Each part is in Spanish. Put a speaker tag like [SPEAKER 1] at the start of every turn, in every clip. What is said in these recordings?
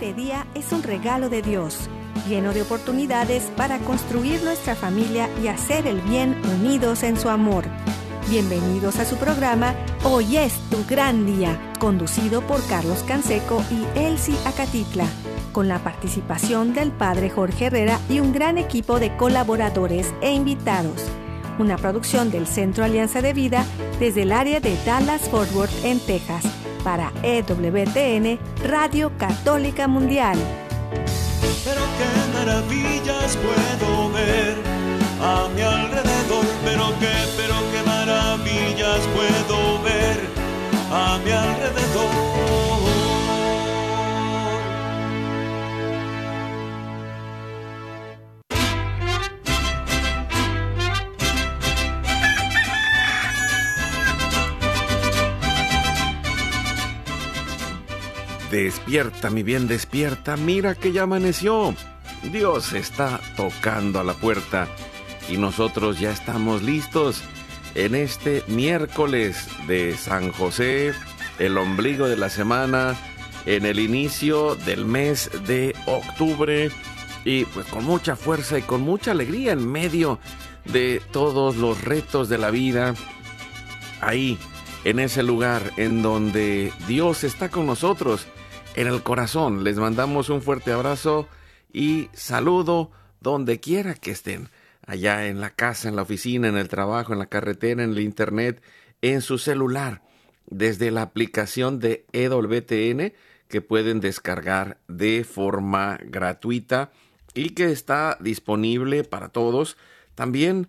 [SPEAKER 1] Este día es un regalo de Dios, lleno de oportunidades para construir nuestra familia y hacer el bien unidos en su amor. Bienvenidos a su programa Hoy es tu gran día, conducido por Carlos Canseco y Elsie Acatitla, con la participación del Padre Jorge Herrera y un gran equipo de colaboradores e invitados. Una producción del Centro Alianza de Vida desde el área de Dallas-Fort Worth en Texas, para EWTN, Radio Católica Mundial.
[SPEAKER 2] Pero qué maravillas puedo ver a mi alrededor, pero qué maravillas puedo ver a mi alrededor.
[SPEAKER 3] Despierta, mi bien, despierta, mira que ya amaneció. Dios está tocando a la puerta y nosotros ya estamos listos en este miércoles de San José, el ombligo de la semana, en el inicio del mes de octubre, y pues con mucha fuerza y con mucha alegría en medio de todos los retos de la vida, ahí en ese lugar en donde Dios está con nosotros, en el corazón. Les mandamos un fuerte abrazo y saludo donde quiera que estén, allá en la casa, en la oficina, en el trabajo, en la carretera, en el internet, en su celular, desde la aplicación de EWTN que pueden descargar de forma gratuita y que está disponible para todos. También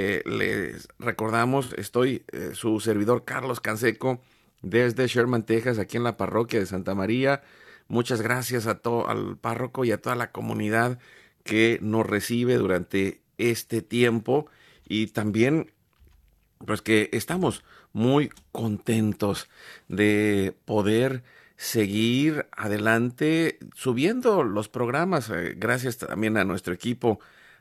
[SPEAKER 3] les recordamos, estoy su servidor Carlos Canseco desde Sherman, Texas, aquí en la parroquia de Santa María. Muchas gracias al párroco y a toda la comunidad que nos recibe durante este tiempo, y también pues que estamos muy contentos de poder seguir adelante subiendo los programas. Gracias también a nuestro equipo,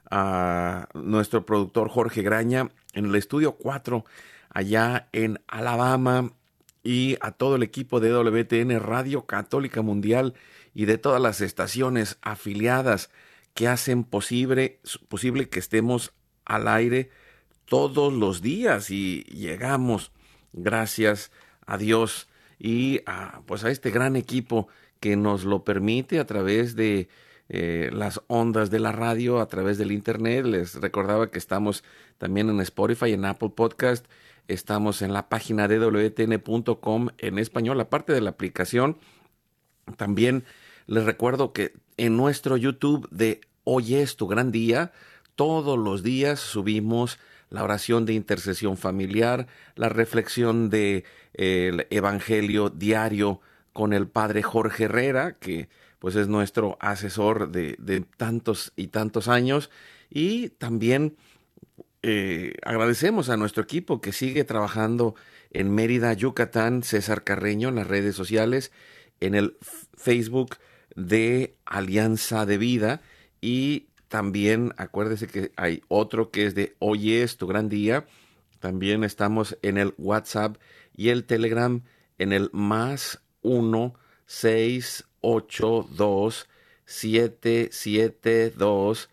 [SPEAKER 3] a nuestro productor Jorge Graña en el estudio 4 allá en Alabama, y a todo el equipo de EWTN Radio Católica Mundial y de todas las estaciones afiliadas que hacen posible que estemos al aire todos los días, y llegamos gracias a Dios y a este gran equipo que nos lo permite a través de las ondas de la radio, a través del internet. Les recordaba que estamos también en Spotify, en Apple Podcast. Estamos en la página de wtn.com en español, aparte de la aplicación. También les recuerdo que en nuestro YouTube de Hoy es tu gran día, todos los días subimos la oración de intercesión familiar, la reflexión del Evangelio diario con el Padre Jorge Herrera, que pues es nuestro asesor de tantos y tantos años. Y también agradecemos a nuestro equipo que sigue trabajando en Mérida, Yucatán, César Carreño, en las redes sociales, en el Facebook de Alianza de Vida, y también acuérdese que hay otro que es de Hoy es tu gran día. También estamos en el WhatsApp y el Telegram en el +1 682 772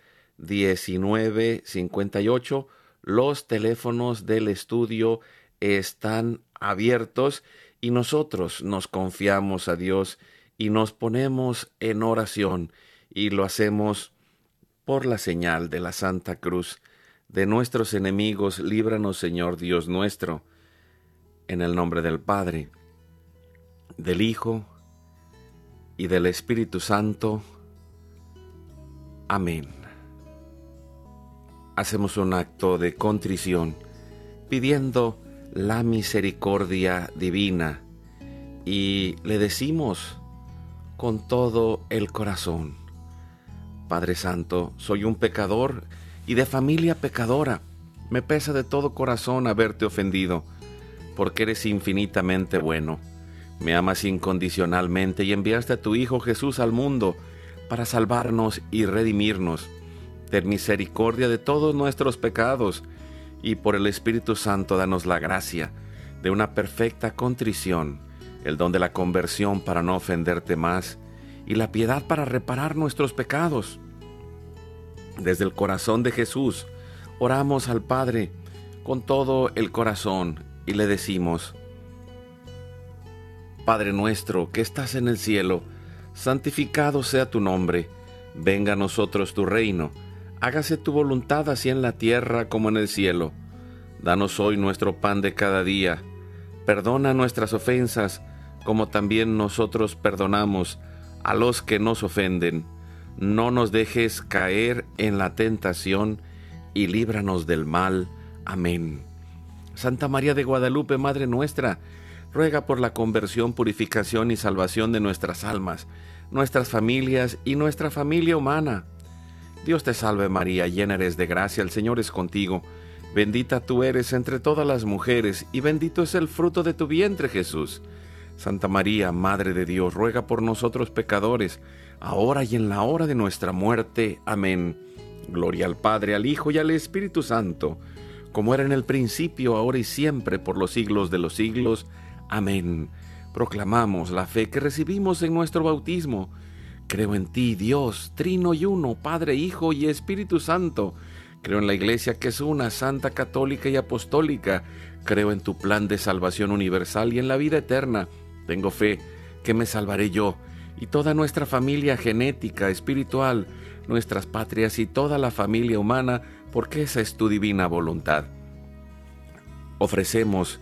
[SPEAKER 3] 1958. Los teléfonos del estudio están abiertos y nosotros nos confiamos a Dios y nos ponemos en oración, y lo hacemos por la señal de la Santa Cruz. De nuestros enemigos, líbranos, Señor Dios nuestro, en el nombre del Padre, del Hijo y del Espíritu Santo. Amén. Hacemos un acto de contrición, pidiendo la misericordia divina, y le decimos con todo el corazón: Padre Santo, soy un pecador y de familia pecadora. Me pesa de todo corazón haberte ofendido, porque eres infinitamente bueno. Me amas incondicionalmente y enviaste a tu Hijo Jesús al mundo para salvarnos y redimirnos. Ten misericordia de todos nuestros pecados, y por el Espíritu Santo danos la gracia de una perfecta contrición, el don de la conversión para no ofenderte más, y la piedad para reparar nuestros pecados. Desde el corazón de Jesús, oramos al Padre con todo el corazón y le decimos: Padre nuestro que estás en el cielo, santificado sea tu nombre. Venga a nosotros tu reino. Hágase tu voluntad así en la tierra como en el cielo. Danos hoy nuestro pan de cada día. Perdona nuestras ofensas, como también nosotros perdonamos a los que nos ofenden. No nos dejes caer en la tentación y líbranos del mal. Amén. Santa María de Guadalupe, Madre nuestra, ruega por la conversión, purificación y salvación de nuestras almas, nuestras familias y nuestra familia humana. Dios te salve María, llena eres de gracia, el Señor es contigo. Bendita tú eres entre todas las mujeres, y bendito es el fruto de tu vientre, Jesús. Santa María, Madre de Dios, ruega por nosotros pecadores, ahora y en la hora de nuestra muerte. Amén. Gloria al Padre, al Hijo y al Espíritu Santo, como era en el principio, ahora y siempre, por los siglos de los siglos. Amén. Proclamamos la fe que recibimos en nuestro bautismo. Creo en ti, Dios, Trino y Uno, Padre, Hijo y Espíritu Santo. Creo en la Iglesia que es una, santa, católica y apostólica. Creo en tu plan de salvación universal y en la vida eterna. Tengo fe que me salvaré yo y toda nuestra familia genética, espiritual, nuestras patrias y toda la familia humana, porque esa es tu divina voluntad. Ofrecemos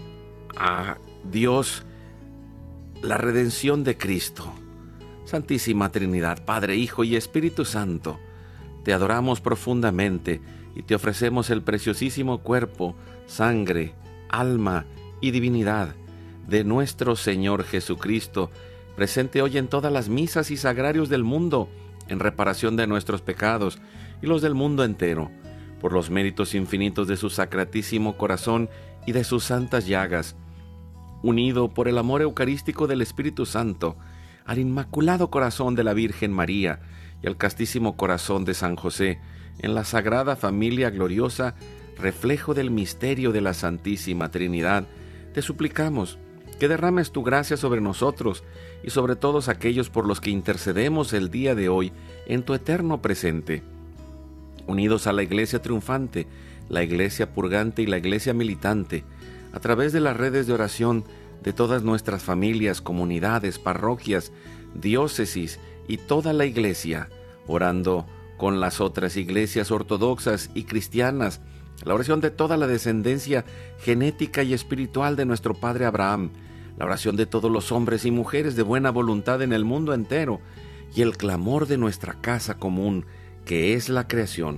[SPEAKER 3] a Dios la redención de Cristo. Santísima Trinidad, Padre, Hijo y Espíritu Santo, te adoramos profundamente y te ofrecemos el preciosísimo cuerpo, sangre, alma y divinidad de nuestro Señor Jesucristo, presente hoy en todas las misas y sagrarios del mundo, en reparación de nuestros pecados y los del mundo entero, por los méritos infinitos de su sacratísimo corazón y de sus santas llagas, unido por el amor eucarístico del Espíritu Santo, al Inmaculado Corazón de la Virgen María y al Castísimo Corazón de San José, en la Sagrada Familia Gloriosa, reflejo del misterio de la Santísima Trinidad, te suplicamos que derrames tu gracia sobre nosotros y sobre todos aquellos por los que intercedemos el día de hoy en tu eterno presente. Unidos a la Iglesia triunfante, la Iglesia purgante y la Iglesia militante, a través de las redes de oración de todas nuestras familias, comunidades, parroquias, diócesis y toda la Iglesia, orando con las otras iglesias ortodoxas y cristianas, la oración de toda la descendencia genética y espiritual de nuestro Padre Abraham, la oración de todos los hombres y mujeres de buena voluntad en el mundo entero, y el clamor de nuestra casa común, que es la creación.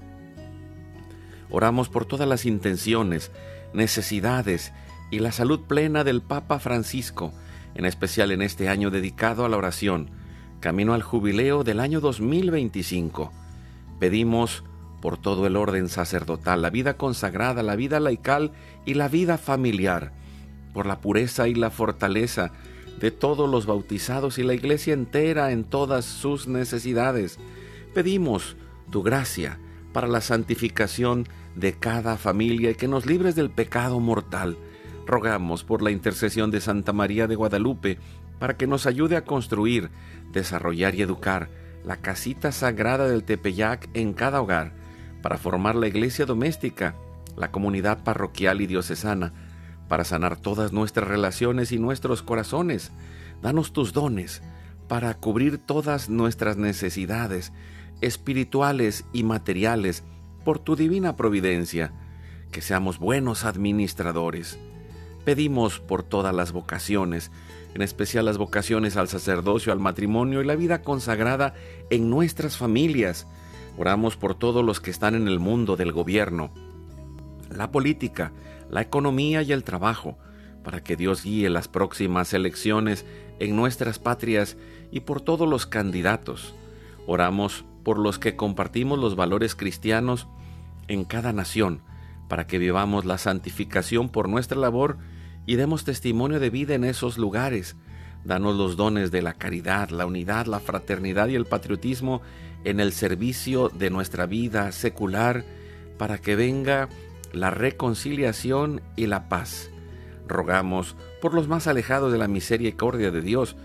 [SPEAKER 3] Oramos por todas las intenciones, necesidades y la salud plena del Papa Francisco, en especial en este año dedicado a la oración, camino al jubileo del año 2025. Pedimos por todo el orden sacerdotal, la vida consagrada, la vida laical y la vida familiar, por la pureza y la fortaleza de todos los bautizados y la Iglesia entera en todas sus necesidades. Pedimos tu gracia para la santificación de cada familia y que nos libres del pecado mortal. Rogamos por la intercesión de Santa María de Guadalupe para que nos ayude a construir, desarrollar y educar la casita sagrada del Tepeyac en cada hogar, para formar la iglesia doméstica, la comunidad parroquial y diocesana, para sanar todas nuestras relaciones y nuestros corazones. Danos tus dones para cubrir todas nuestras necesidades espirituales y materiales por tu divina providencia, que seamos buenos administradores. Pedimos por todas las vocaciones, en especial las vocaciones al sacerdocio, al matrimonio y la vida consagrada en nuestras familias. Oramos por todos los que están en el mundo del gobierno, la política, la economía y el trabajo, para que Dios guíe las próximas elecciones en nuestras patrias y por todos los candidatos. Oramos por los que compartimos los valores cristianos en cada nación, para que vivamos la santificación por nuestra labor y demos testimonio de vida en esos lugares. Danos los dones de la caridad, la unidad, la fraternidad y el patriotismo en el servicio de nuestra vida secular, para que venga la reconciliación y la paz. Rogamos por los más alejados de la misericordia de Dios,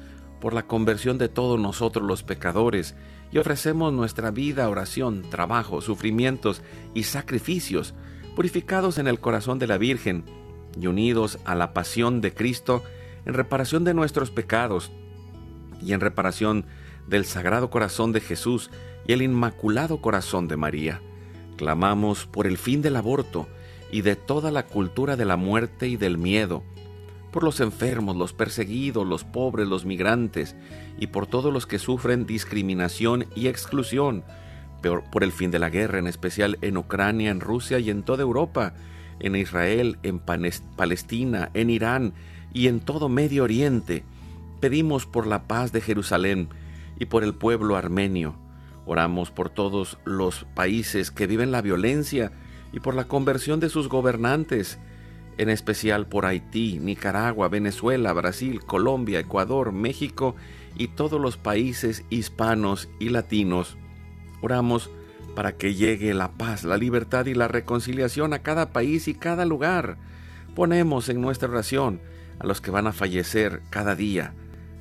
[SPEAKER 3] por la conversión de todos nosotros los pecadores, y ofrecemos nuestra vida, oración, trabajo, sufrimientos y sacrificios, purificados en el corazón de la Virgen y unidos a la pasión de Cristo en reparación de nuestros pecados y en reparación del Sagrado Corazón de Jesús y el Inmaculado Corazón de María. Clamamos por el fin del aborto y de toda la cultura de la muerte y del miedo, por los enfermos, los perseguidos, los pobres, los migrantes, y por todos los que sufren discriminación y exclusión, por el fin de la guerra, en especial en Ucrania, en Rusia y en toda Europa, en Israel, en Palestina, en Irán y en todo Medio Oriente. Pedimos por la paz de Jerusalén y por el pueblo armenio. Oramos por todos los países que viven la violencia y por la conversión de sus gobernantes, en especial por Haití, Nicaragua, Venezuela, Brasil, Colombia, Ecuador, México y todos los países hispanos y latinos. Oramos para que llegue la paz, la libertad y la reconciliación a cada país y cada lugar. Ponemos en nuestra oración a los que van a fallecer cada día.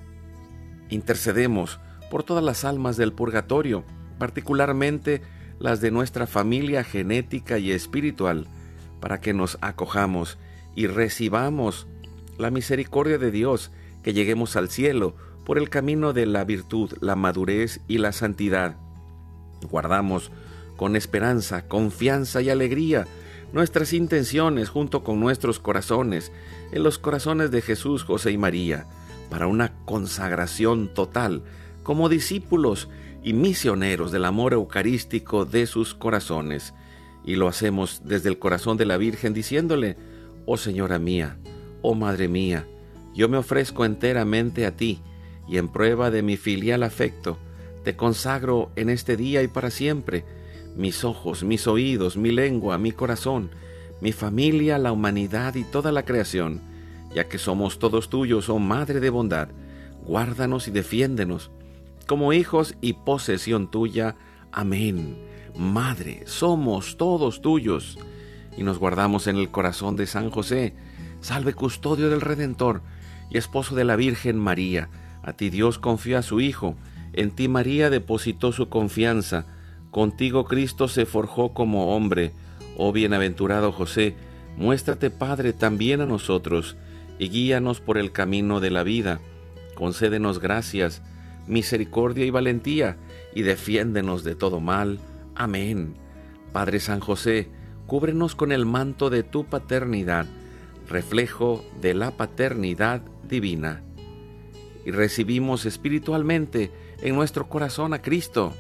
[SPEAKER 3] Intercedemos por todas las almas del purgatorio, particularmente las de nuestra familia genética y espiritual, para que nos acojamos y recibamos la misericordia de Dios, que lleguemos al cielo por el camino de la virtud, la madurez y la santidad. Guardamos con esperanza, confianza y alegría nuestras intenciones junto con nuestros corazones en los corazones de Jesús, José y María, para una consagración total como discípulos y misioneros del amor eucarístico de sus corazones. Y lo hacemos desde el corazón de la Virgen, diciéndole: oh Señora mía, oh Madre mía, yo me ofrezco enteramente a ti, y en prueba de mi filial afecto, te consagro en este día y para siempre mis ojos, mis oídos, mi lengua, mi corazón, mi familia, la humanidad y toda la creación, ya que somos todos tuyos, oh Madre de bondad. Guárdanos y defiéndenos como hijos y posesión tuya. Amén. Madre, somos todos tuyos, y nos guardamos en el corazón de San José, salve custodio del Redentor y esposo de la Virgen María. A ti Dios confió a su Hijo, en ti María depositó su confianza, contigo Cristo se forjó como hombre. Oh bienaventurado José, muéstrate Padre también a nosotros, y guíanos por el camino de la vida. Concédenos gracias, misericordia y valentía, y defiéndenos de todo mal. Amén. Padre San José, cúbrenos con el manto de tu paternidad, reflejo de la paternidad divina. Y recibimos espiritualmente en nuestro corazón a Cristo.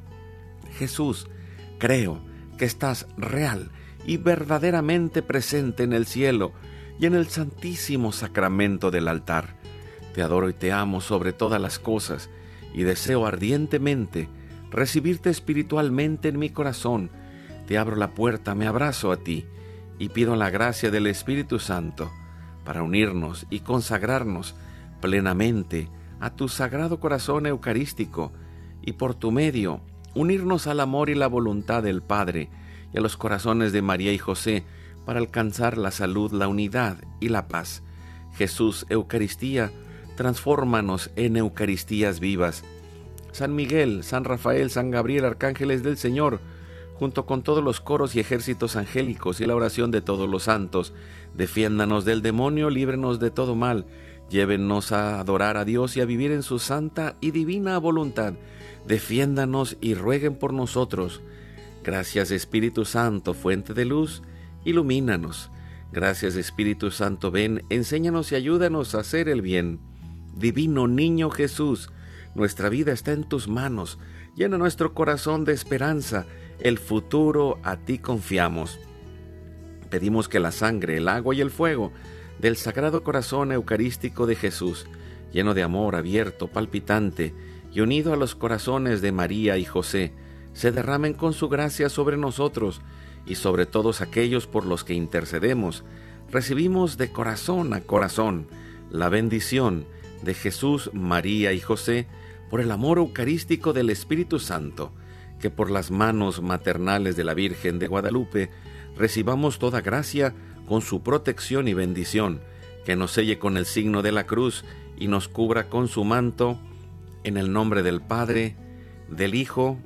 [SPEAKER 3] Jesús, creo que estás real y verdaderamente presente en el cielo y en el santísimo sacramento del altar. Te adoro y te amo sobre todas las cosas, y deseo ardientemente recibirte espiritualmente en mi corazón. Te abro la puerta, me abrazo a ti, y pido la gracia del Espíritu Santo para unirnos y consagrarnos plenamente a tu Sagrado Corazón Eucarístico, y por tu medio unirnos al amor y la voluntad del Padre y a los corazones de María y José para alcanzar la salud, la unidad y la paz. Jesús, Eucaristía, transfórmanos en Eucaristías vivas. San Miguel, San Rafael, San Gabriel, arcángeles del Señor, junto con todos los coros y ejércitos angélicos y la oración de todos los santos, defiéndanos del demonio, líbrenos de todo mal, llévennos a adorar a Dios y a vivir en su santa y divina voluntad. Defiéndanos y rueguen por nosotros. Gracias Espíritu Santo, fuente de luz, ilumínanos. Gracias Espíritu Santo, ven, enséñanos y ayúdanos a hacer el bien. Divino Niño Jesús, nuestra vida está en tus manos. Llena nuestro corazón de esperanza. El futuro a ti confiamos. Pedimos que la sangre, el agua y el fuego del Sagrado Corazón Eucarístico de Jesús, lleno de amor, abierto, palpitante y unido a los corazones de María y José, se derramen con su gracia sobre nosotros y sobre todos aquellos por los que intercedemos. Recibimos de corazón a corazón la bendición de Jesús, María y José, por el amor eucarístico del Espíritu Santo, que por las manos maternales de la Virgen de Guadalupe recibamos toda gracia con su protección y bendición, que nos selle con el signo de la cruz y nos cubra con su manto, en el nombre del Padre, del Hijo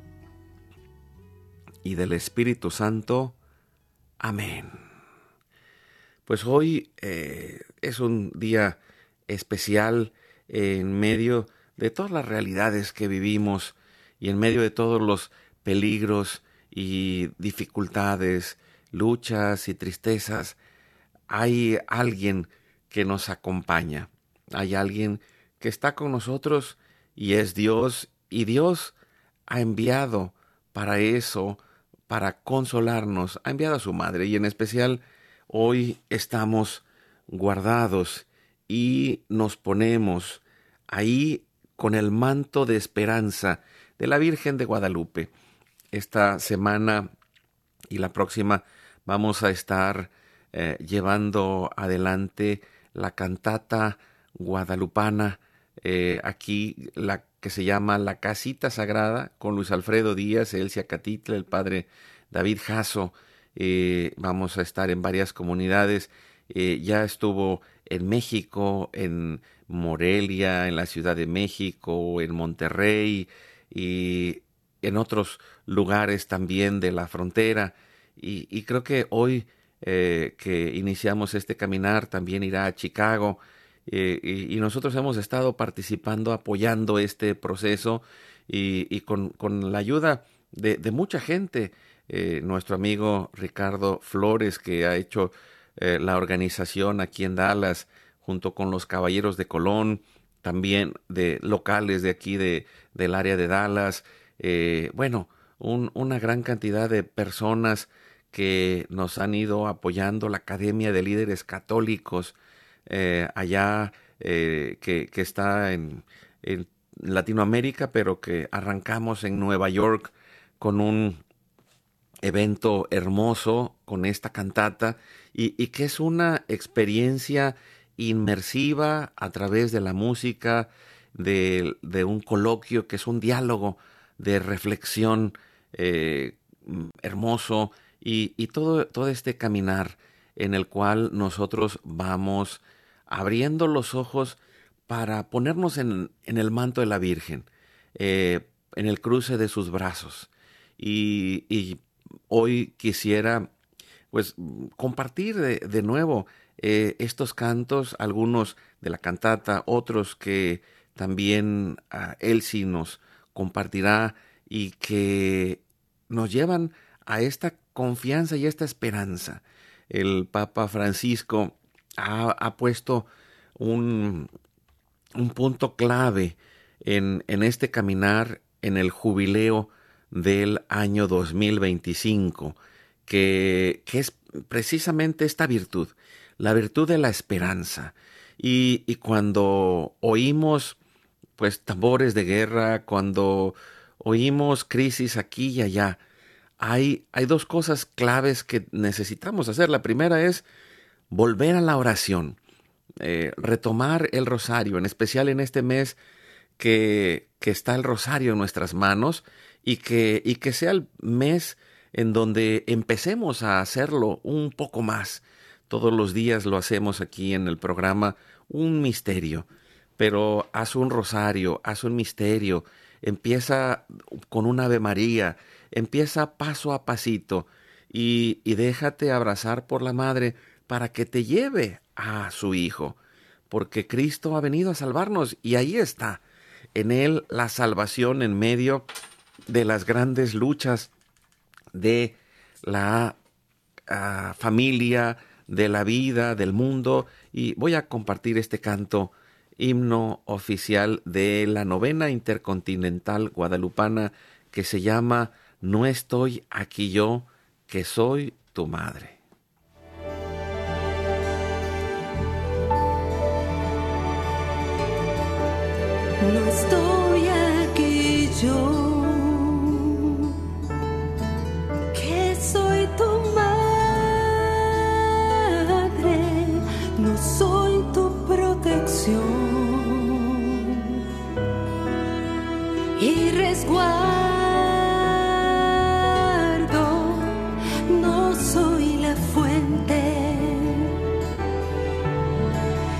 [SPEAKER 3] y del Espíritu Santo. Amén. Pues hoy es un día especial en medio de todas las realidades que vivimos y en medio de todos los peligros y dificultades, luchas y tristezas. Hay alguien que nos acompaña, hay alguien que está con nosotros y es Dios, y Dios ha enviado para eso, para consolarnos, ha enviado a su Madre, y en especial hoy estamos guardados y nos ponemos ahí con el manto de esperanza de la Virgen de Guadalupe. Esta semana y la próxima vamos a estar llevando adelante la cantata guadalupana, aquí la que se llama La Casita Sagrada, con Luis Alfredo Díaz, Elsia Catitla, el padre David Jasso. Vamos a estar en varias comunidades. Ya estuvo en México, en Morelia, en la Ciudad de México, en Monterrey y en otros lugares también de la frontera. Y creo que hoy que iniciamos este caminar también irá a Chicago, y nosotros hemos estado participando, apoyando este proceso y con la ayuda de mucha gente. Nuestro amigo Ricardo Flores, que ha hecho la organización aquí en Dallas, junto con los Caballeros de Colón, también de locales de aquí del área de Dallas. Una gran cantidad de personas que nos han ido apoyando, la Academia de Líderes Católicos allá, que está en Latinoamérica, pero que arrancamos en Nueva York con un evento hermoso con esta cantata, y que es una experiencia inmersiva a través de la música, de un coloquio que es un diálogo de reflexión hermoso, y todo este caminar en el cual nosotros vamos abriendo los ojos para ponernos en el manto de la Virgen, en el cruce de sus brazos. Y hoy quisiera pues compartir de nuevo estos cantos, algunos de la cantata, otros que también Elsie nos compartirá, y que nos llevan a esta confianza y esta esperanza. El Papa Francisco ha puesto un punto clave en este caminar, en el jubileo del año 2025, que es precisamente esta virtud, la virtud de la esperanza. Y cuando oímos pues tambores de guerra, cuando oímos crisis aquí y allá, hay dos cosas claves que necesitamos hacer. La primera es volver a la oración, retomar el rosario, en especial en este mes que está el rosario en nuestras manos, y que sea el mes en donde empecemos a hacerlo un poco más. Todos los días lo hacemos aquí en el programa, un misterio, pero haz un rosario, haz un misterio, empieza con un Ave María, empieza paso a pasito, y déjate abrazar por la Madre para que te lleve a su Hijo, porque Cristo ha venido a salvarnos, y ahí está, en Él la salvación en medio de las grandes luchas de la familia, de la vida, del mundo. Y voy a compartir este canto, himno oficial de la novena intercontinental guadalupana, que se llama No estoy aquí yo, que soy tu madre.
[SPEAKER 4] No estoy aquí yo, que soy tu madre, no soy tu protección y resguardo, no soy la fuente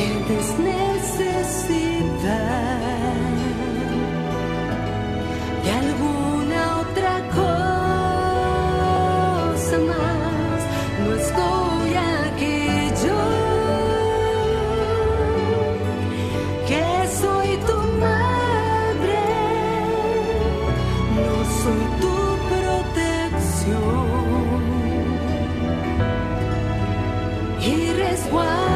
[SPEAKER 4] sientes necesidad de alguna otra cosa más, no estoy aquí yo, que soy tu madre, no soy tu protección y resguardo.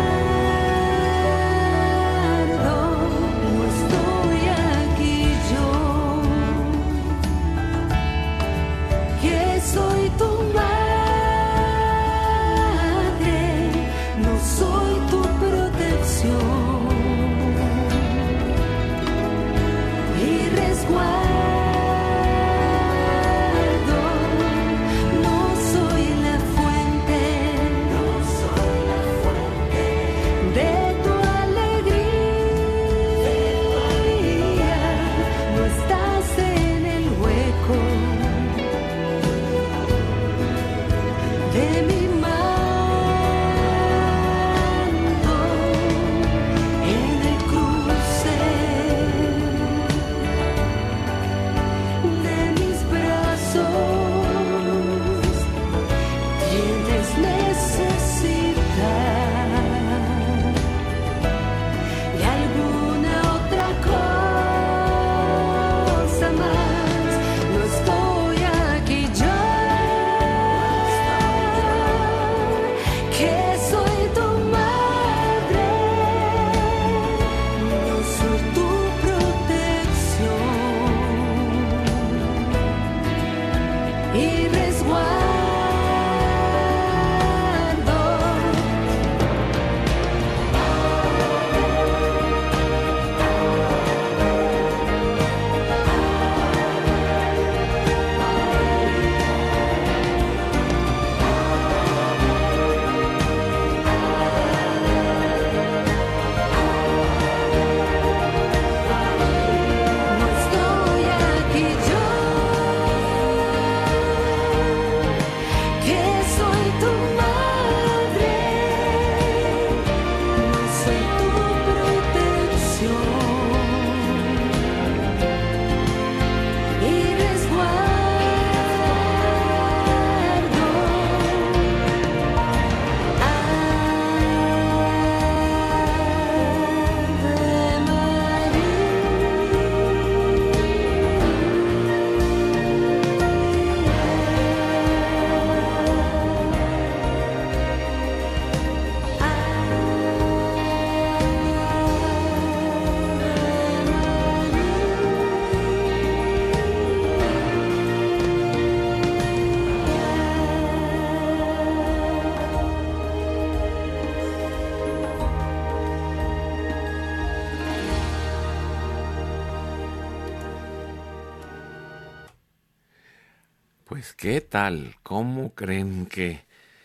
[SPEAKER 3] Pues, ¿qué tal? ¿Cómo creen que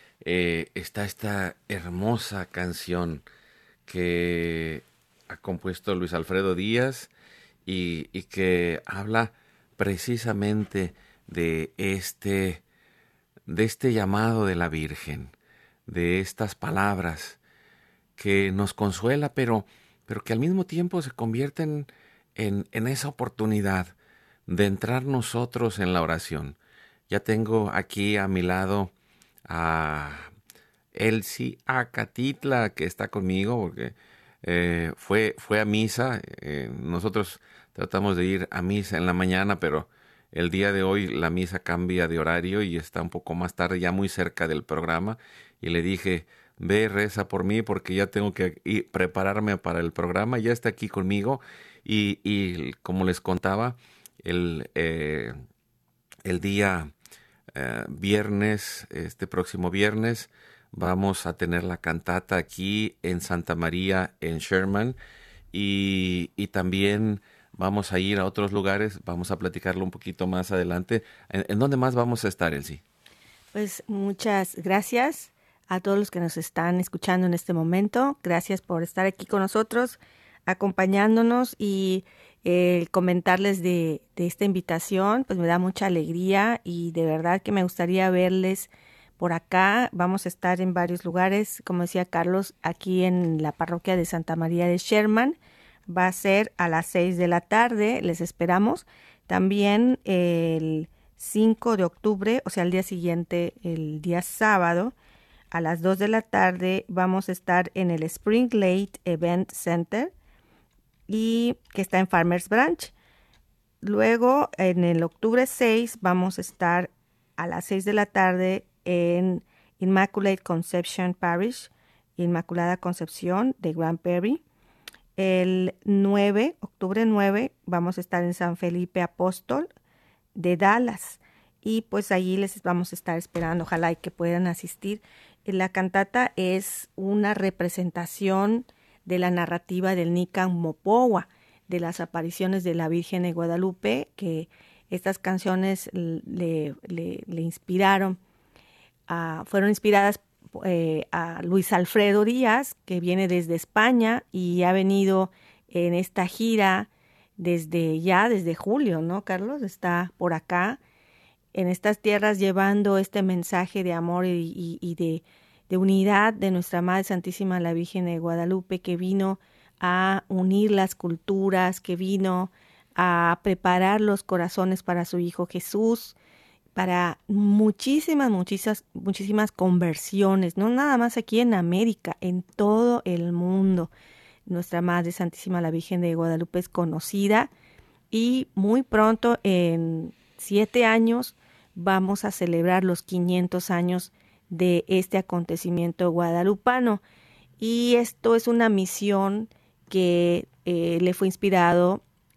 [SPEAKER 3] está esta hermosa canción que ha compuesto Luis Alfredo Díaz y que habla precisamente de este llamado de la Virgen, de estas palabras que nos consuela, pero que al mismo tiempo se convierten en esa oportunidad de entrar nosotros en la oración? Ya tengo aquí a mi lado a Elsie Acatitla, que está conmigo porque fue a misa. Nosotros tratamos de ir a misa en la mañana, pero el día de hoy la misa cambia de horario y está un poco más tarde, ya muy cerca del programa. Y le dije, ve, reza por mí porque ya tengo que prepararme para el programa. Ya está aquí conmigo y como les contaba, el día viernes, este próximo viernes, vamos a tener la cantata aquí en Santa María, en Sherman, y también vamos a ir a otros lugares. Vamos a platicarlo un poquito más adelante. ¿En dónde más vamos a estar, Elsie?
[SPEAKER 1] Pues muchas gracias a todos los que nos están escuchando en este momento. Gracias por estar aquí con nosotros, acompañándonos, y comentarles de esta invitación, pues me da mucha alegría y de verdad que me gustaría verles por acá. Vamos a estar en varios lugares, como decía Carlos, aquí en la parroquia de Santa María de Sherman. Va a ser a las 6 de la tarde, les esperamos. También el 5 de octubre, o sea, el día siguiente, el día sábado, a las 2 de la tarde, vamos a estar en el Spring Lake Event Center, y que está en Farmers Branch. Luego, en el octubre 6, vamos a estar a las 6 de la tarde en Immaculate Conception Parish, Inmaculada Concepción de Grand Prairie. El 9, octubre 9, vamos a estar en San Felipe Apóstol de Dallas. Y pues allí les vamos a estar esperando, ojalá y que puedan asistir. La cantata es una representación de la narrativa del Nican Mopowa, de las apariciones de la Virgen de Guadalupe, que estas canciones le inspiraron, fueron inspiradas a Luis Alfredo Díaz, que viene desde España y ha venido en esta gira desde julio, ¿no, Carlos? Está por acá, en estas tierras, llevando este mensaje de amor y de unidad de nuestra Madre Santísima, la Virgen de Guadalupe, que vino a unir las culturas, que vino a preparar los corazones para su Hijo Jesús, para muchísimas conversiones, no nada más aquí en América, en todo el mundo. Nuestra Madre Santísima, la Virgen de Guadalupe, es conocida, y muy pronto, en 7 años, vamos a celebrar los 500 años de este acontecimiento guadalupano. Y esto es una misión que le fue inspirada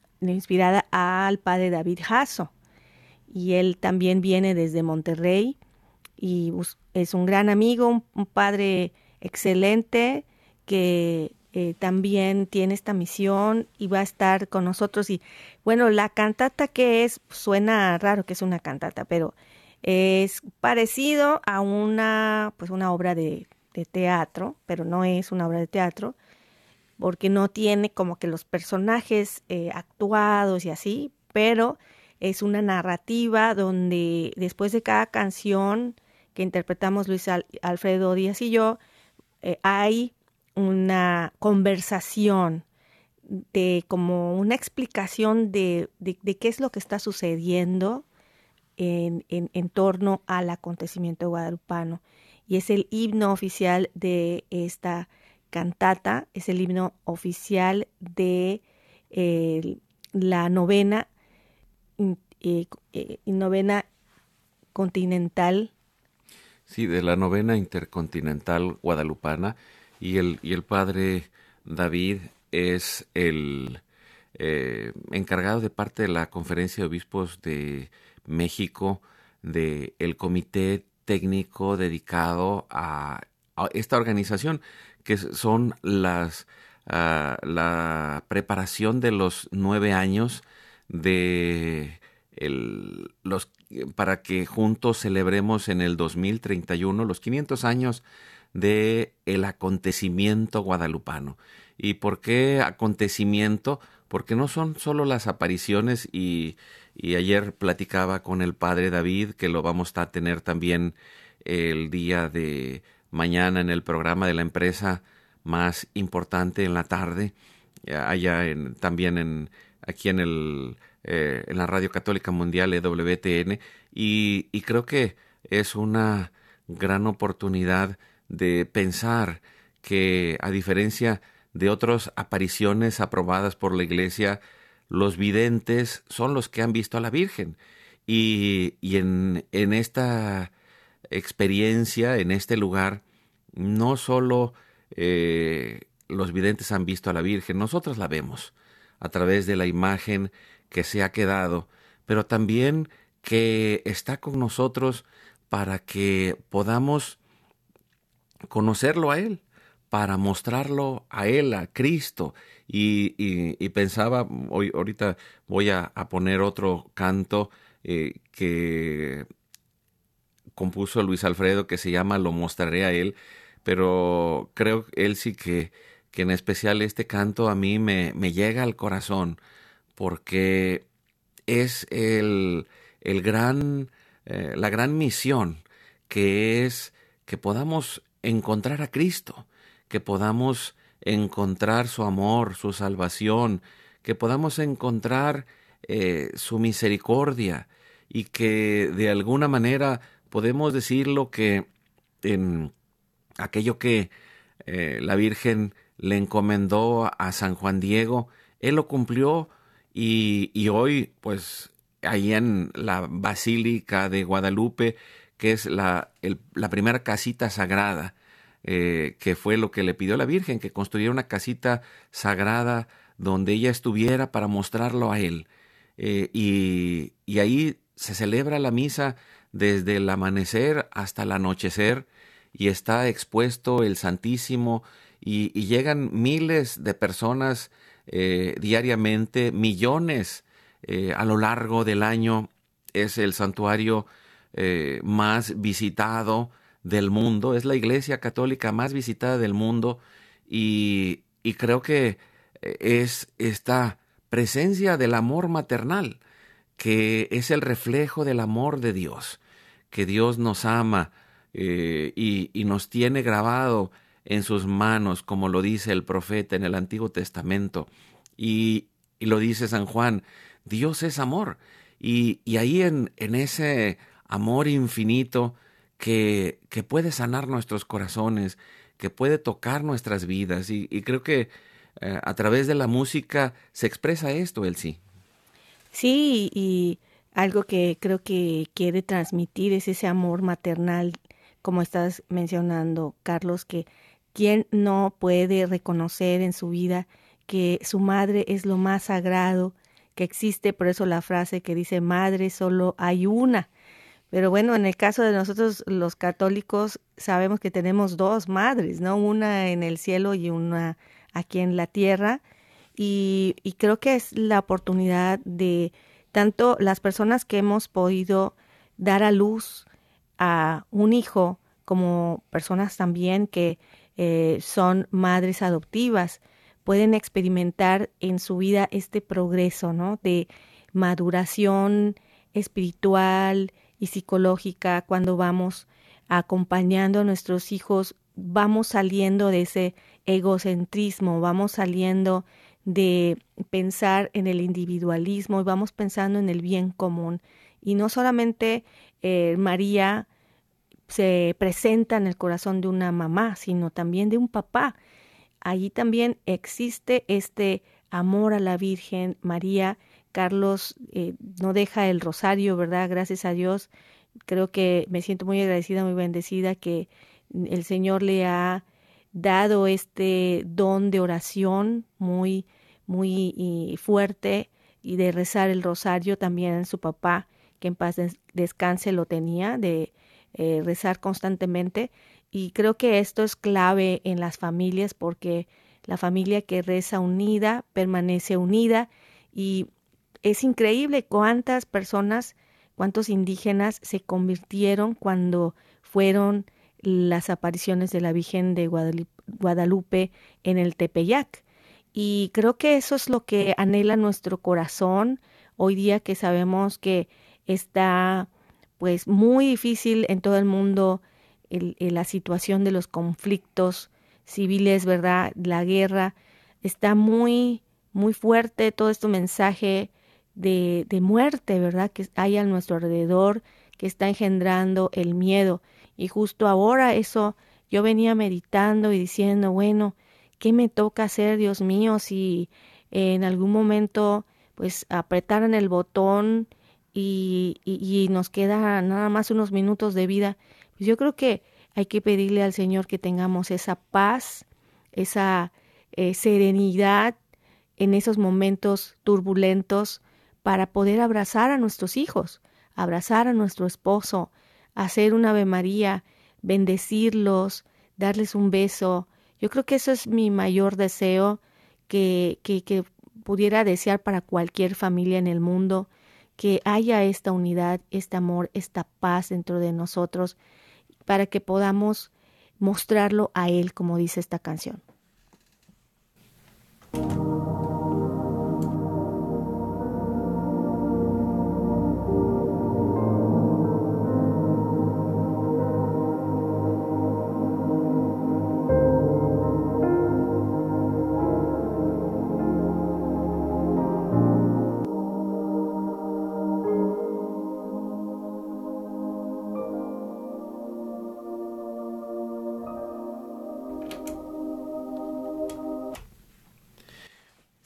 [SPEAKER 1] al padre David Jasso. Y él también viene desde Monterrey y es un gran amigo, un padre excelente que también tiene esta misión y va a estar con nosotros. Y bueno, la cantata que es, suena raro que es una cantata, pero es parecido a una obra de teatro, pero no es una obra de teatro, porque no tiene como que los personajes actuados y así, pero es una narrativa donde después de cada canción que interpretamos Luis Alfredo Díaz y yo, hay una conversación, como una explicación de qué es lo que está sucediendo en torno al acontecimiento guadalupano. Y es el himno oficial de esta cantata, es el himno oficial de la novena continental.
[SPEAKER 3] Sí, de la novena intercontinental guadalupana, y el padre David es el encargado de parte de la Conferencia de Obispos de México, del comité técnico dedicado a esta organización, que son la preparación de los 9 años para que juntos celebremos en el 2031 los 500 años de el acontecimiento guadalupano. ¿Y por qué acontecimiento? Porque no son solo las apariciones, y ayer platicaba con el padre David, que lo vamos a tener también el día de mañana en el programa de la empresa más importante en la tarde, allá aquí en la Radio Católica Mundial, EWTN, y creo que es una gran oportunidad de pensar que, a diferencia de otras apariciones aprobadas por la Iglesia, los videntes son los que han visto a la Virgen, y en esta experiencia, en este lugar, no solo los videntes han visto a la Virgen, nosotros la vemos a través de la imagen que se ha quedado, pero también que está con nosotros para que podamos conocerlo a Él, para mostrarlo a Él, a Cristo. Y pensaba, ahorita voy a poner otro canto que compuso Luis Alfredo, que se llama Lo mostraré a Él, pero creo él sí que en especial este canto a mí me llega al corazón, porque es la gran misión que es que podamos encontrar a Cristo, que podamos encontrar su amor, su salvación, que podamos encontrar su misericordia, y que de alguna manera podemos decirlo que en aquello que la Virgen le encomendó a San Juan Diego, él lo cumplió, y hoy, pues, ahí en la Basílica de Guadalupe, que es la primera casita sagrada, que fue lo que le pidió la Virgen, que construyera una casita sagrada donde ella estuviera para mostrarlo a él. Y ahí se celebra la misa desde el amanecer hasta el anochecer, y está expuesto el Santísimo, y llegan miles de personas diariamente, millones a lo largo del año. Es el santuario más visitado del mundo, es la iglesia católica más visitada del mundo, y creo que es esta presencia del amor maternal, que es el reflejo del amor de Dios, que Dios nos ama y nos tiene grabado en sus manos, como lo dice el profeta en el Antiguo Testamento, y lo dice San Juan: Dios es amor, y ahí en ese amor infinito que puede sanar nuestros corazones, que puede tocar nuestras vidas, y creo que a través de la música se expresa esto, Elsie.
[SPEAKER 1] Sí, y algo que creo que quiere transmitir es ese amor maternal, como estás mencionando, Carlos, que quién no puede reconocer en su vida que su madre es lo más sagrado que existe. Por eso la frase que dice: madre solo hay una. Pero bueno, en el caso de nosotros los católicos sabemos que tenemos dos madres, ¿no? Una en el cielo y una aquí en la tierra. Y creo que es la oportunidad de tanto las personas que hemos podido dar a luz a un hijo, como personas también que son madres adoptivas, pueden experimentar en su vida este progreso, ¿no? De maduración espiritual y psicológica. Cuando vamos acompañando a nuestros hijos, vamos saliendo de ese egocentrismo, vamos saliendo de pensar en el individualismo y vamos pensando en el bien común. Y no solamente María se presenta en el corazón de una mamá, sino también de un papá. Allí también existe este amor a la Virgen María. Carlos no deja el rosario, ¿verdad? Gracias a Dios. Creo que me siento muy agradecida, muy bendecida que el Señor le ha dado este don de oración muy fuerte, y de rezar el rosario. También su papá, que en paz descanse, lo tenía, de rezar constantemente. Y creo que esto es clave en las familias, porque la familia que reza unida permanece unida. Y es increíble cuántas personas, cuántos indígenas se convirtieron cuando fueron las apariciones de la Virgen de Guadalupe en el Tepeyac. Y creo que eso es lo que anhela nuestro corazón hoy día, que sabemos que está pues muy difícil en todo el mundo la situación de los conflictos civiles, ¿verdad? La guerra está muy fuerte, todo este mensaje de muerte, ¿verdad? Que hay a nuestro alrededor, que está engendrando el miedo. Y justo ahora eso yo venía meditando y diciendo, bueno, ¿qué me toca hacer, Dios mío? Si en algún momento pues apretaran el botón y nos queda nada más unos minutos de vida, pues yo creo que hay que pedirle al Señor que tengamos esa paz, esa serenidad en esos momentos turbulentos, para poder abrazar a nuestros hijos, abrazar a nuestro esposo, hacer un Ave María, bendecirlos, darles un beso. Yo creo que eso es mi mayor deseo que pudiera desear para cualquier familia en el mundo, que haya esta unidad, este amor, esta paz dentro de nosotros, para que podamos mostrarlo a Él, como dice esta canción.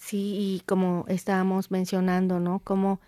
[SPEAKER 1] Sí, y como estábamos mencionando, ¿no? Como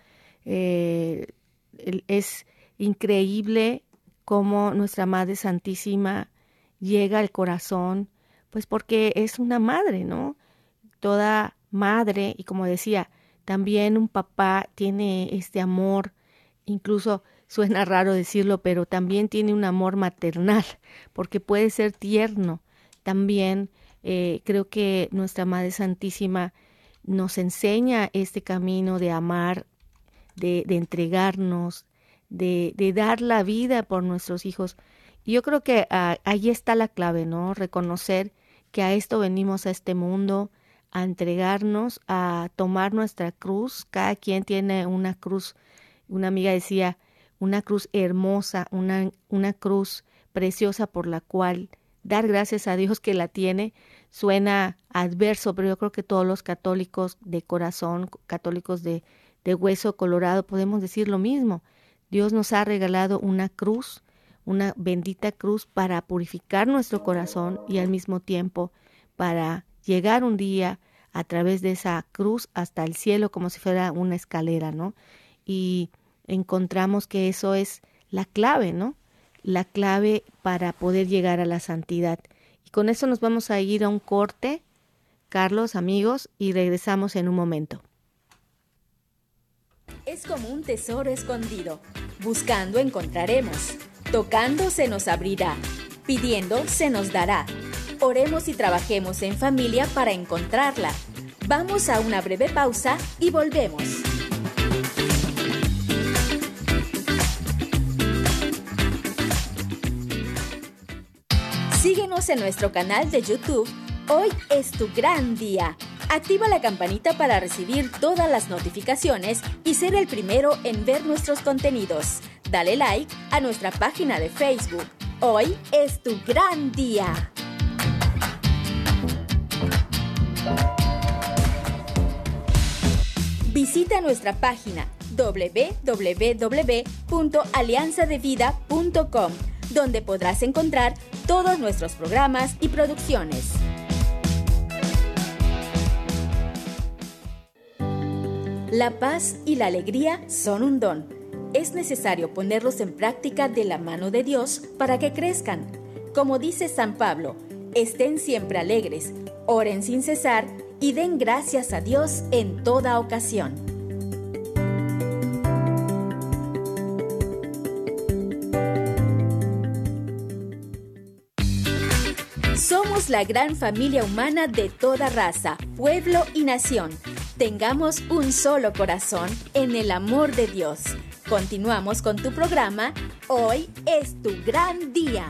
[SPEAKER 1] es increíble cómo nuestra Madre Santísima llega al corazón, pues porque es una madre, ¿no? Toda madre, y como decía, también un papá tiene este amor, incluso suena raro decirlo, pero también tiene un amor maternal, porque puede ser tierno. También creo que nuestra Madre Santísima nos enseña este camino de amar, de entregarnos, de dar la vida por nuestros hijos. Y yo creo que ahí está la clave, ¿no? Reconocer que a esto venimos a este mundo, a entregarnos, a tomar nuestra cruz. Cada quien tiene una cruz. Una amiga decía, una cruz hermosa, una cruz preciosa por la cual dar gracias a Dios que la tiene. Suena adverso, pero yo creo que todos los católicos de corazón, católicos de hueso colorado, podemos decir lo mismo. Dios nos ha regalado una cruz, una bendita cruz para purificar nuestro corazón y al mismo tiempo para llegar un día a través de esa cruz hasta el cielo como si fuera una escalera, ¿no? Y encontramos que eso es la clave, ¿no? La clave para poder llegar a la santidad. Y con eso nos vamos a ir a un corte, Carlos, amigos, y regresamos en un momento.
[SPEAKER 5] Es como un tesoro escondido. Buscando encontraremos. Tocando se nos abrirá. Pidiendo se nos dará. Oremos y trabajemos en familia para encontrarla. Vamos a una breve pausa y volvemos. Síguenos en nuestro canal de YouTube. Hoy es tu gran día. Activa la campanita para recibir todas las notificaciones y ser el primero en ver nuestros contenidos. Dale like a nuestra página de Facebook. Hoy es tu gran día. Visita nuestra página www.alianzadevida.com, donde podrás encontrar todos nuestros programas y producciones. La paz y la alegría son un don. Es necesario ponerlos en práctica de la mano de Dios para que crezcan. Como dice San Pablo, estén siempre alegres, oren sin cesar y den gracias a Dios en toda ocasión. Somos la gran familia humana de toda raza, pueblo y nación. Tengamos un solo corazón en el amor de Dios. Continuamos con tu programa. Hoy es tu gran día.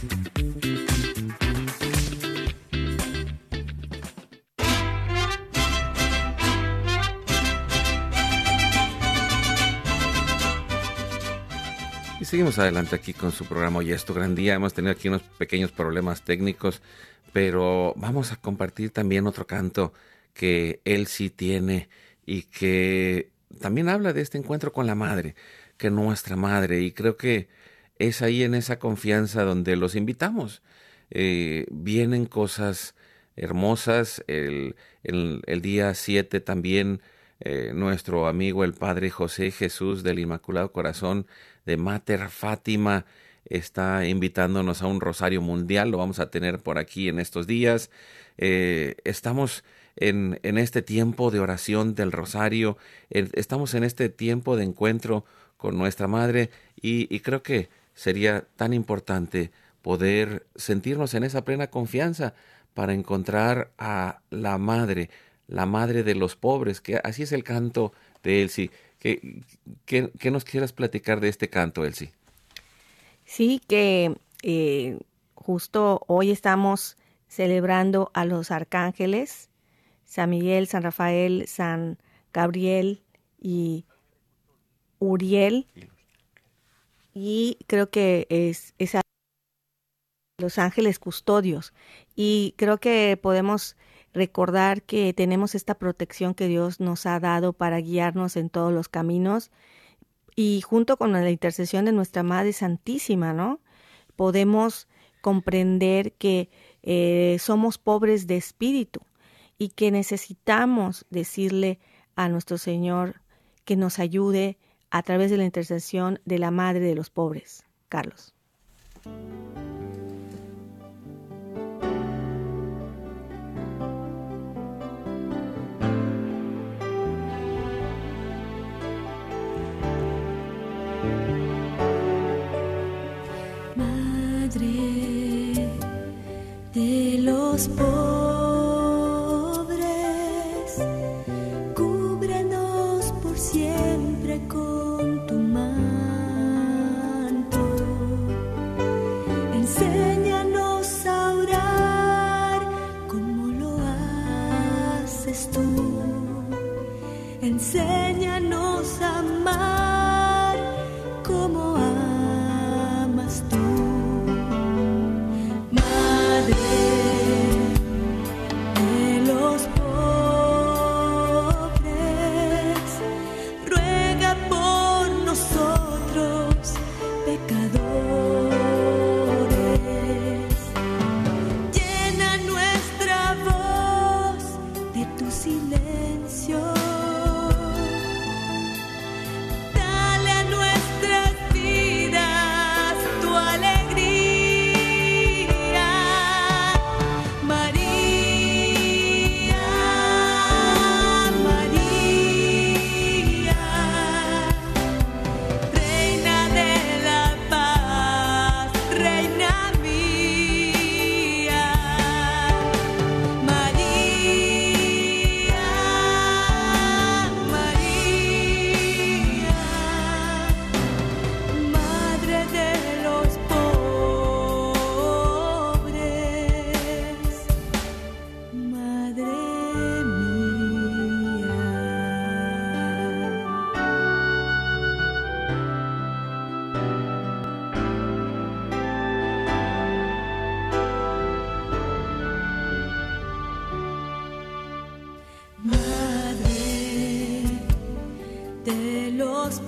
[SPEAKER 3] Y seguimos adelante aquí con su programa Hoy es tu gran día. Hemos tenido aquí unos pequeños problemas técnicos, pero vamos a compartir también otro canto que Elsie tiene y que también habla de este encuentro con la madre, que nuestra madre, y creo que es ahí en esa confianza donde los invitamos. Vienen cosas hermosas. El día 7 también nuestro amigo el Padre José Jesús del Inmaculado Corazón de Mater Fátima está invitándonos a un rosario mundial. Lo vamos a tener por aquí en estos días. Estamos en este tiempo de oración del rosario. Estamos en este tiempo de encuentro con nuestra madre y creo que sería tan importante poder sentirnos en esa plena confianza para encontrar a la madre de los pobres, que así es el canto de Elsie. ¿Qué nos quieras platicar de este canto, Elsie?
[SPEAKER 1] Sí, que justo hoy estamos celebrando a los arcángeles, San Miguel, San Rafael, San Gabriel y Uriel, y creo que es a los ángeles custodios, y creo que podemos recordar que tenemos esta protección que Dios nos ha dado para guiarnos en todos los caminos, y junto con la intercesión de nuestra Madre Santísima, ¿no? Podemos comprender que somos pobres de espíritu y que necesitamos decirle a nuestro Señor que nos ayude a través de la intercesión de la Madre de los Pobres. Carlos.
[SPEAKER 4] Madre de los pobres, cúbrenos por siempre con tu manto. Enséñanos a orar como lo haces tú. Enséñanos a amar como amas tú. Madre de los pobres, ruega por nosotros pecadores. Llena nuestra voz de tu silencio. Dale a nuestras vidas tu alegría. María, María, Reina de la paz, Reina mía. María, María, Madre de los pobres, Madre mía. Madre de los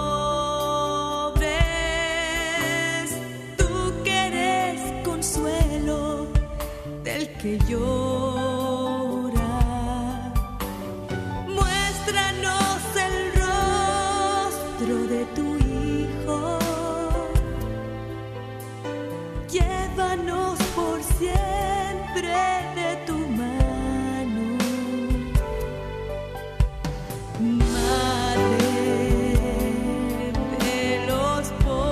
[SPEAKER 4] pobres, tú que eres consuelo del que llora, muéstranos el rostro de tu Hijo, llévanos por siempre de tu mano. Madre de los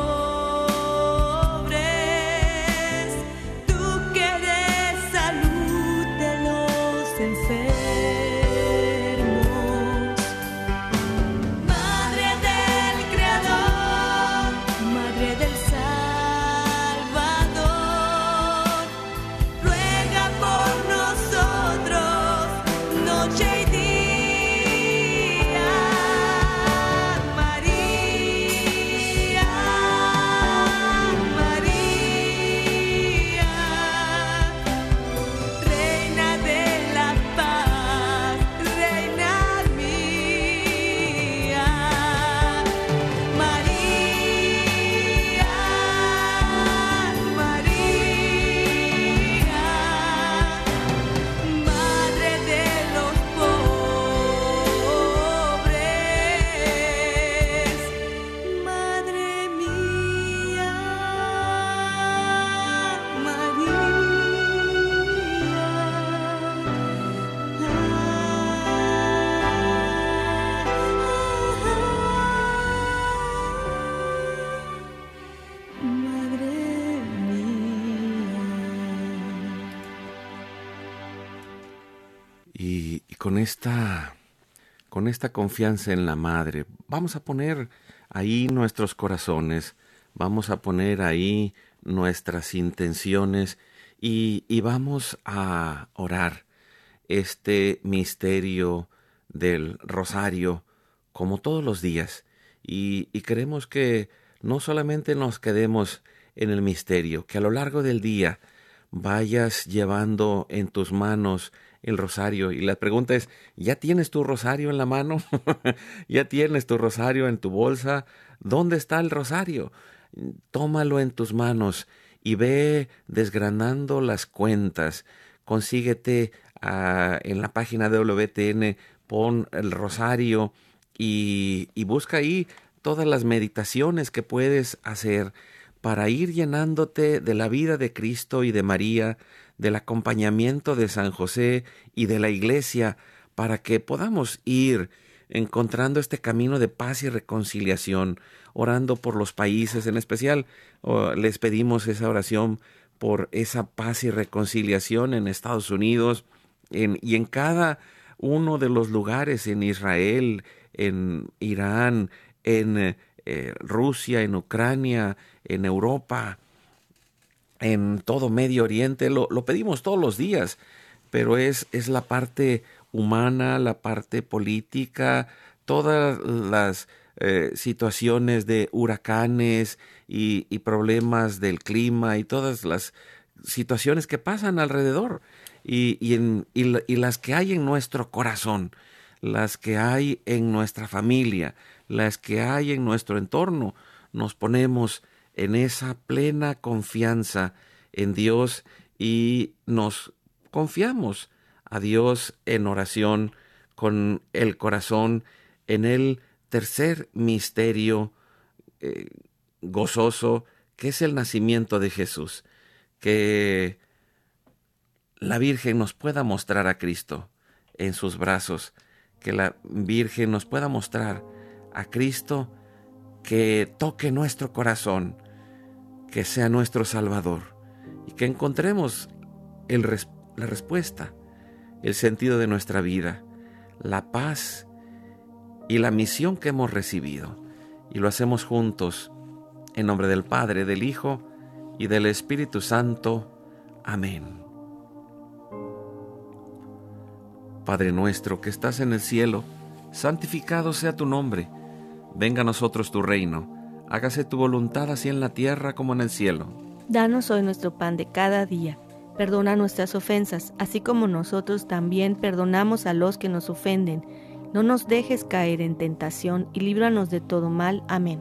[SPEAKER 4] pobres, tú que eres salud de los enfermos. Madre del Creador, Madre del Salvador, ruega por nosotros noche y día. María, María, Reina de la paz, Reina mía. María, María, Madre de los pobres, Madre mía. Madre mía.
[SPEAKER 3] Y con esta confianza en la Madre, vamos a poner ahí nuestros corazones, vamos a poner ahí nuestras intenciones y vamos a orar este misterio del rosario como todos los días. Y queremos que no solamente nos quedemos en el misterio, que a lo largo del día vayas llevando en tus manos el rosario. Y la pregunta es, ¿ya tienes tu rosario en la mano? ¿Ya tienes tu rosario en tu bolsa? ¿Dónde está el rosario? Tómalo en tus manos y ve desgranando las cuentas. Consíguete en la página de WTN, pon el rosario y busca ahí todas las meditaciones que puedes hacer para ir llenándote de la vida de Cristo y de María, del acompañamiento de San José y de la Iglesia, para que podamos ir encontrando este camino de paz y reconciliación, orando por los países. En especial, les pedimos esa oración por esa paz y reconciliación en Estados Unidos y en cada uno de los lugares, en Israel, en Irán, en Rusia, en Ucrania, en Europa, en todo Medio Oriente. Lo pedimos todos los días, pero es la parte humana, la parte política, todas las situaciones de huracanes y problemas del clima y todas las situaciones que pasan alrededor y las que hay en nuestro corazón, las que hay en nuestra familia, las que hay en nuestro entorno. Nos ponemos en esa plena confianza en Dios y nos confiamos a Dios en oración con el corazón en el tercer misterio gozoso, que es el nacimiento de Jesús. Que la Virgen nos pueda mostrar a Cristo en sus brazos, que la Virgen nos pueda mostrar a Cristo, que toque nuestro corazón, que sea nuestro Salvador y que encontremos la respuesta, el sentido de nuestra vida, la paz y la misión que hemos recibido. Y lo hacemos juntos, en nombre del Padre, del Hijo y del Espíritu Santo. Amén. Padre nuestro que estás en el cielo, santificado sea tu nombre. Venga a nosotros tu reino. Hágase tu voluntad así en la tierra como en el cielo.
[SPEAKER 1] Danos hoy nuestro pan de cada día. Perdona nuestras ofensas, así como nosotros también perdonamos a los que nos ofenden. No nos dejes caer en tentación y líbranos de todo mal. Amén.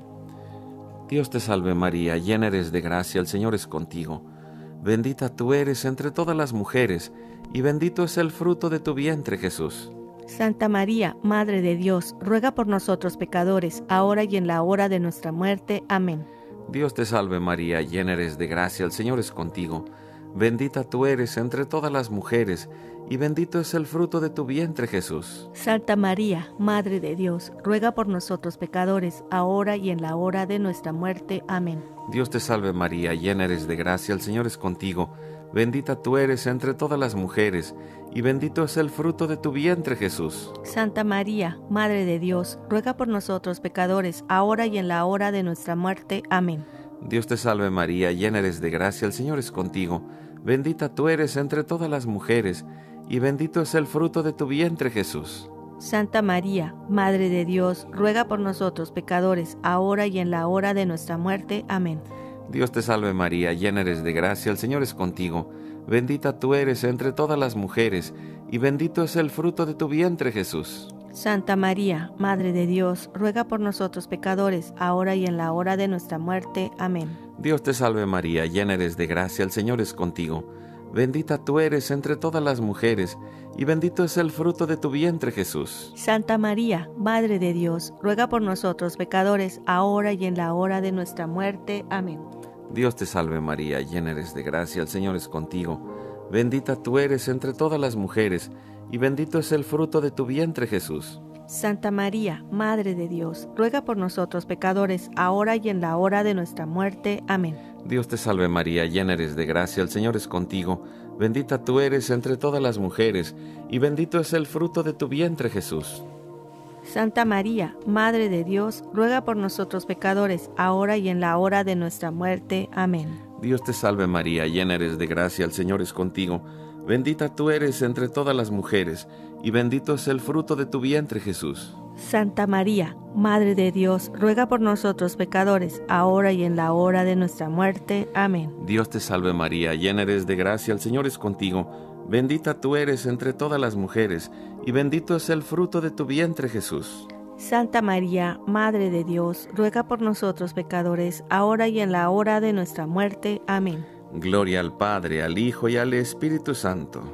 [SPEAKER 3] Dios te salve María, llena eres de gracia, el Señor es contigo. Bendita tú eres entre todas las mujeres, y bendito es el fruto de tu vientre, Jesús.
[SPEAKER 1] Santa María, Madre de Dios, ruega por nosotros pecadores, ahora y en la hora de nuestra muerte. Amén.
[SPEAKER 3] Dios te salve María, llena eres de gracia, el Señor es contigo. Bendita tú eres entre todas las mujeres, y bendito es el fruto de tu vientre, Jesús.
[SPEAKER 1] Santa María, Madre de Dios, ruega por nosotros pecadores, ahora y en la hora de nuestra muerte. Amén.
[SPEAKER 3] Dios te salve María, llena eres de gracia, el Señor es contigo. Bendita tú eres entre todas las mujeres, y bendito es el fruto de tu vientre, Jesús.
[SPEAKER 1] Santa María, Madre de Dios, ruega por nosotros pecadores, ahora y en la hora de nuestra muerte. Amén.
[SPEAKER 3] Dios te salve María, llena eres de gracia, el Señor es contigo. Bendita tú eres entre todas las mujeres, y bendito es el fruto de tu vientre, Jesús.
[SPEAKER 1] Santa María, Madre de Dios, ruega por nosotros pecadores, ahora y en la hora de nuestra muerte. Amén.
[SPEAKER 3] Dios te salve María, llena eres de gracia, el Señor es contigo. Bendita tú eres entre todas las mujeres, y bendito es el fruto de tu vientre, Jesús.
[SPEAKER 1] Santa María, Madre de Dios, ruega por nosotros pecadores, ahora y en la hora de nuestra muerte. Amén.
[SPEAKER 3] Dios te salve María, llena eres de gracia, el Señor es contigo. Bendita tú eres entre todas las mujeres, y bendito es el fruto de tu vientre, Jesús.
[SPEAKER 1] Santa María, Madre de Dios, ruega por nosotros pecadores, ahora y en la hora de nuestra muerte. Amén.
[SPEAKER 3] Dios te salve María, llena eres de gracia, el Señor es contigo. Bendita tú eres entre todas las mujeres, y bendito es el fruto de tu vientre, Jesús.
[SPEAKER 1] Santa María, Madre de Dios, ruega por nosotros pecadores, ahora y en la hora de nuestra muerte. Amén.
[SPEAKER 3] Dios te salve María, llena eres de gracia, el Señor es contigo. Bendita tú eres entre todas las mujeres, y bendito es el fruto de tu vientre, Jesús.
[SPEAKER 1] Santa María, Madre de Dios, ruega por nosotros pecadores, ahora y en la hora de nuestra muerte. Amén.
[SPEAKER 3] Dios te salve María, llena eres de gracia, el Señor es contigo. Bendita tú eres entre todas las mujeres, y bendito es el fruto de tu vientre, Jesús.
[SPEAKER 1] Santa María, Madre de Dios, ruega por nosotros pecadores, ahora y en la hora de nuestra muerte. Amén.
[SPEAKER 3] Dios te salve María, llena eres de gracia, el Señor es contigo. Bendita tú eres entre todas las mujeres, y bendito es el fruto de tu vientre, Jesús.
[SPEAKER 1] Santa María, Madre de Dios, ruega por nosotros pecadores, ahora y en la hora de nuestra muerte. Amén.
[SPEAKER 3] Gloria al Padre, al Hijo y al Espíritu Santo.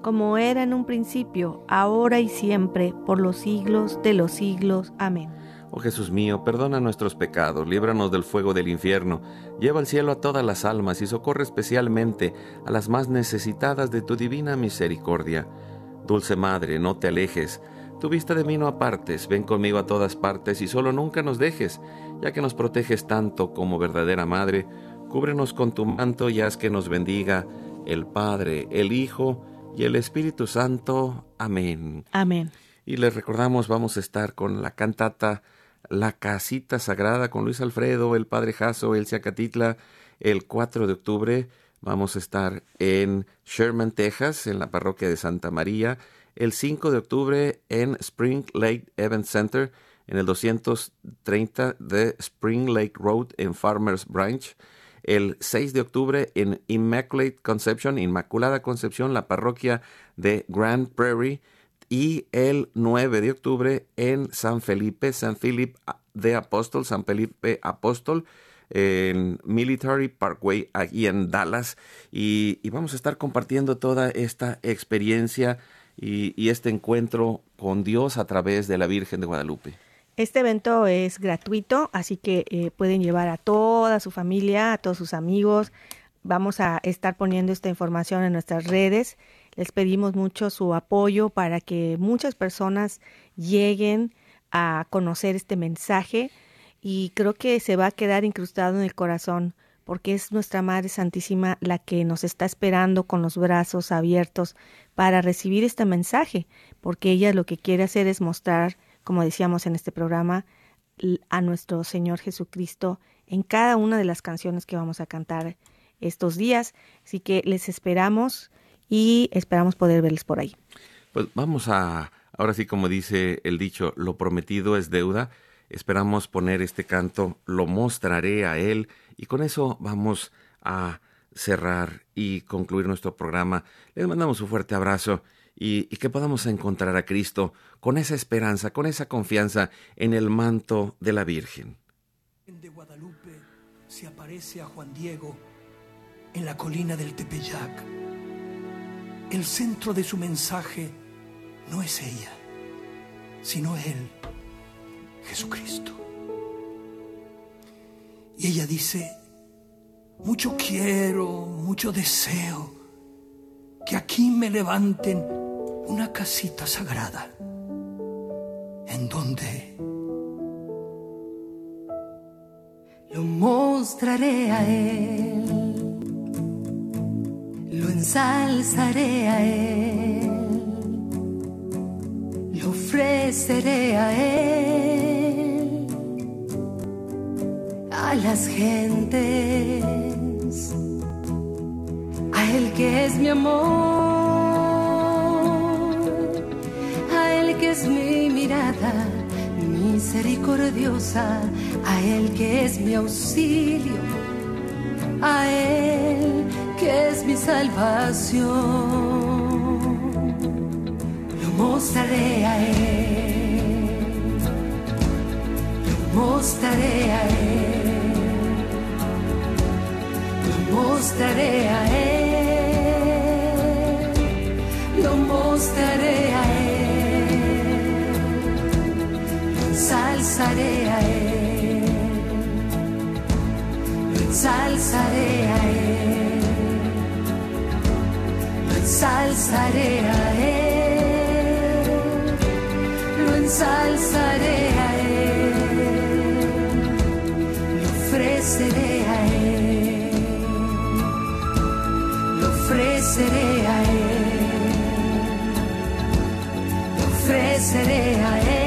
[SPEAKER 1] como era en un principio, ahora y siempre, por los siglos de los siglos. Amén.
[SPEAKER 3] Oh Jesús mío, perdona nuestros pecados, líbranos del fuego del infierno, lleva al cielo a todas las almas y socorre especialmente a las más necesitadas de tu divina misericordia. Dulce Madre, no te alejes, tu vista de mí no apartes, ven conmigo a todas partes y solo nunca nos dejes, ya que nos proteges tanto como verdadera Madre, cúbrenos con tu manto y haz que nos bendiga el Padre, el Hijo y el Espíritu Santo. Amén.
[SPEAKER 1] Amén.
[SPEAKER 3] Y les recordamos, vamos a estar con la cantata La Casita Sagrada con Luis Alfredo, el Padre Jasso, Elsia Catitla. El 4 de octubre vamos a estar en Sherman, Texas, en la parroquia de Santa María. El 5 de octubre en Spring Lake Event Center, en el 230 de Spring Lake Road en Farmers Branch. El 6 de octubre en Inmaculada Concepción, la parroquia de Grand Prairie. Y el 9 de octubre en San Felipe Apóstol, en Military Parkway, aquí en Dallas. Y vamos a estar compartiendo toda esta experiencia y este encuentro con Dios a través de la Virgen de Guadalupe.
[SPEAKER 1] Este evento es gratuito, así que pueden llevar a toda su familia, a todos sus amigos. Vamos a estar poniendo esta información en nuestras redes. Les pedimos mucho su apoyo para que muchas personas lleguen a conocer este mensaje, y creo que se va a quedar incrustado en el corazón, porque es nuestra Madre Santísima la que nos está esperando con los brazos abiertos para recibir este mensaje, porque ella lo que quiere hacer es mostrar, como decíamos en este programa, a nuestro Señor Jesucristo en cada una de las canciones que vamos a cantar estos días. Así que les esperamos y esperamos poder verles por ahí.
[SPEAKER 3] Pues vamos ahora sí, como dice el dicho, lo prometido es deuda. Esperamos poner este canto, Lo mostraré a Él, y con eso vamos a cerrar y concluir nuestro programa. Les mandamos un fuerte abrazo y que podamos encontrar a Cristo con esa esperanza, con esa confianza en el manto de la Virgen.
[SPEAKER 6] De Guadalupe se aparece a Juan Diego en la colina del Tepeyac. El centro de su mensaje no es ella, sino Él, Jesucristo. Y ella dice: mucho quiero, mucho deseo que aquí me levanten una casita sagrada en donde
[SPEAKER 4] lo mostraré a Él, lo ensalzaré a Él, lo ofreceré a Él, a las gentes, a Él que es mi amor, a Él que es mi mirada misericordiosa, a Él que es mi auxilio, a Él que es mi salvación. Lo mostraré a Él, lo mostraré a Él, lo mostraré a Él, lo mostraré a Él, lo ensalzaré a Él, lo ensalzaré a Él, lo ensalzaré a Él, lo ensalzaré a Él, lo ofreceré a Él, lo ofreceré a Él, lo ofreceré a Él.